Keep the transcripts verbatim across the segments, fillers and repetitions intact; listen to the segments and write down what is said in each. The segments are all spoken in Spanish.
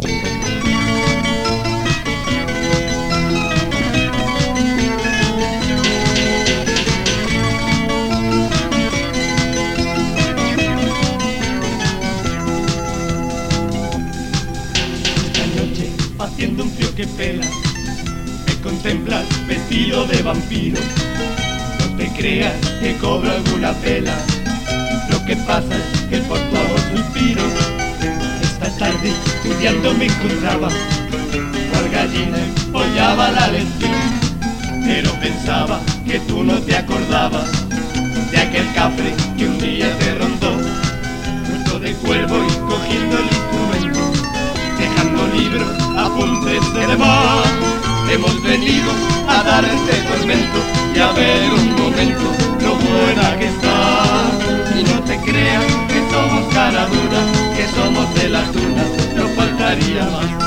Haciendo un frío que pela, me contemplas vestido de vampiro. No te creas que cobro alguna pela, lo que pasa es que por tu amor suspiro. Esta tarde estudiando me encontraba, cual gallina empollaba la lección, pero pensaba que tú no te acordabas de aquel cafre que un día te rondó, muerto de cuervo y cogiendo el instrumento, dejando libros, apuntes de demás. Hemos venido a dar este tormento y a ver un momento lo buena que está. Y no te creas que somos cara dura, que somos de la tuna, no faltaría más.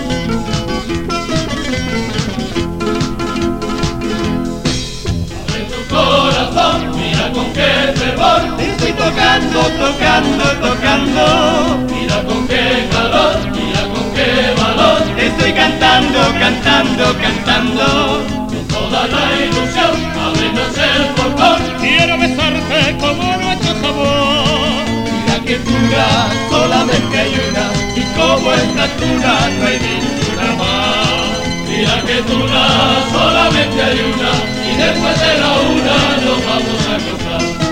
Abre tu corazón, mira con qué fervor te estoy tocando, tocando, tocando. Mira con qué calor, mira con qué valor. Te estoy cantando, cantando, cantando. Con toda la ilusión, ábrenos el portón. Quiero besarte como nuestro sabor. Mira que tuna, solamente hay una, y como esta tuna no hay ninguna más. Mira que tuna, solamente hay una, y después de la una nos vamos a cruzar.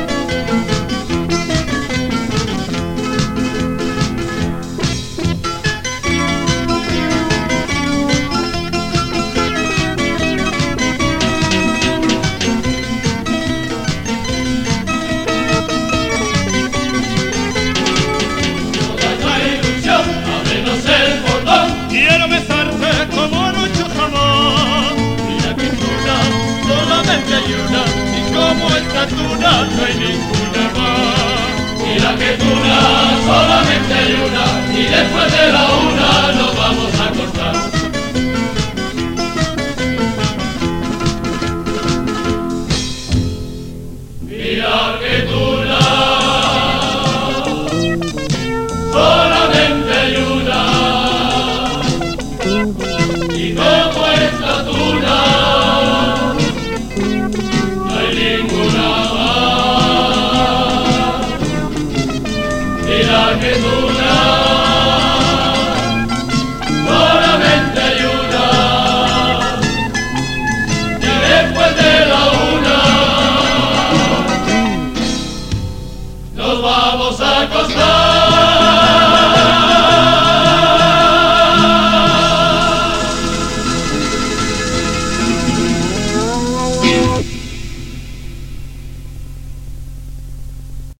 Quiero besarte como nuestro amor. Mira que tuna, solamente hay una, y como esta tuna no hay ninguna más. Mira que tuna, solamente hay una, y después de la